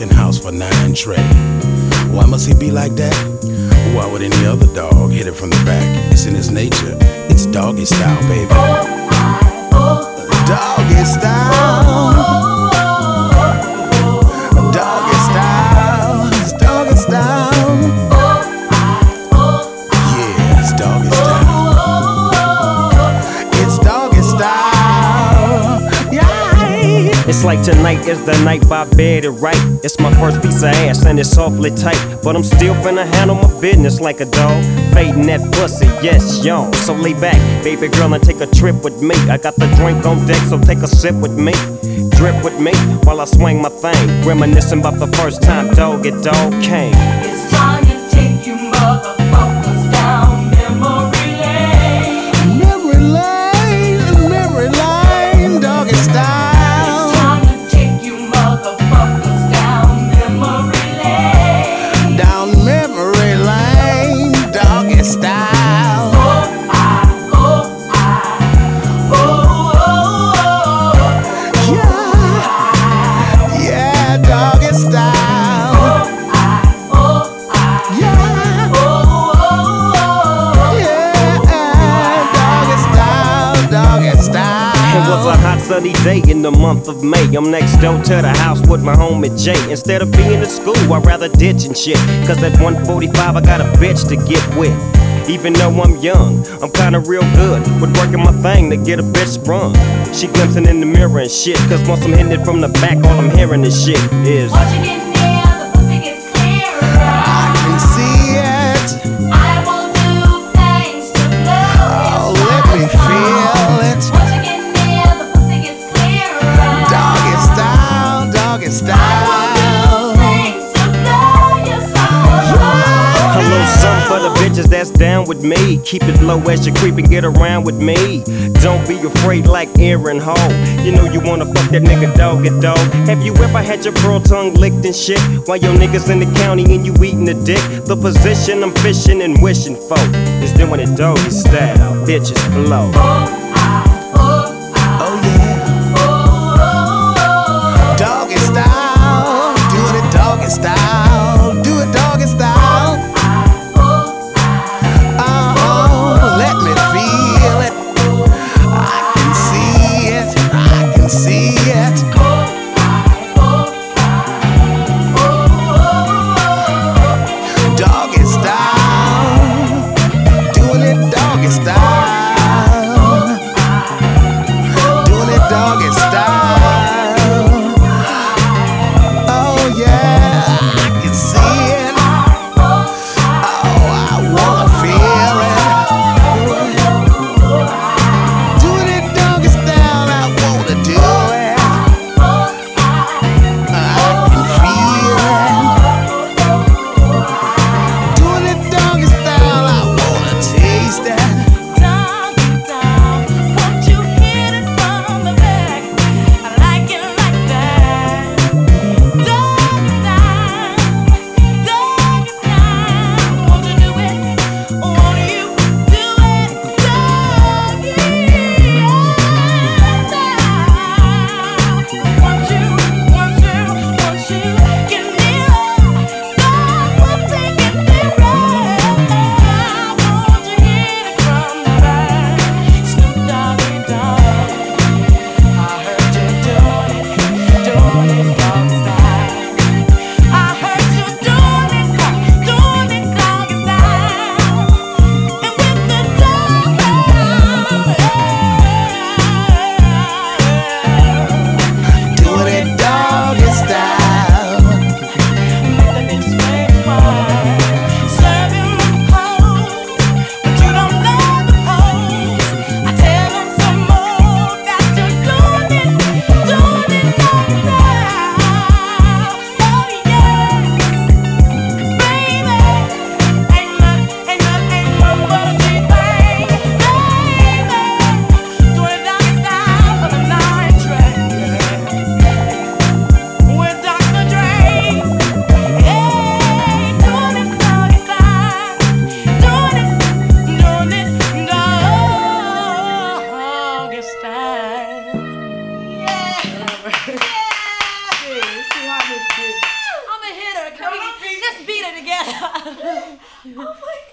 fucking house for 9 Trey. Why must he be like that? Why would any other dog hit it from the back? It's in his nature. It's doggy style, baby. Doggy style. Doggy style. It's doggy style. Yeah, it's doggy style. It's doggy style. Yeah. It's like tonight is the night by bed and right. It's my first piece of ass and it's awfully tight, but I'm still finna handle my business like a dog. Fading that pussy, yes, yo. So lay back, baby girl, and take a trip with me. I got the drink on deck, so take a sip with me. Drip with me while I swing my thing, reminiscing about the first time dog came. It's time to take you motherfuckers down memory lane. Memory lane, memory lane, doggy style. Style. Yeah, doggy style. Yeah, doggy style, doggy style. It was a hot sunny day in the month of May. I'm next door to the house with my homie Jay. Instead of being in school, I'd rather ditch and shit. Cause at 1:45 I got a bitch to get with. Even though I'm young, I'm kinda real good with working my thing to get a bitch sprung. She glimpsing in the mirror and shit, cause once I'm hitting it from the back, all I'm hearing is shit is once you get near, the pussy gets clearer. I can see it. I will do things to blow. Oh, let me feel it. Once you get near, the pussy gets clearer. Doggy style, doggy style. For the bitches that's down with me, keep it low as you creep and get around with me. Don't be afraid like Aaron Hall. You know you wanna fuck that nigga dog. Have you ever had your pearl tongue licked and shit while your niggas in the county and you eating the dick? The position I'm fishing and wishing for is doing it doggy style. Bitches blow. Oh yeah. Doggy style. Doing it doggy style. Do it doggy style. Oh my God.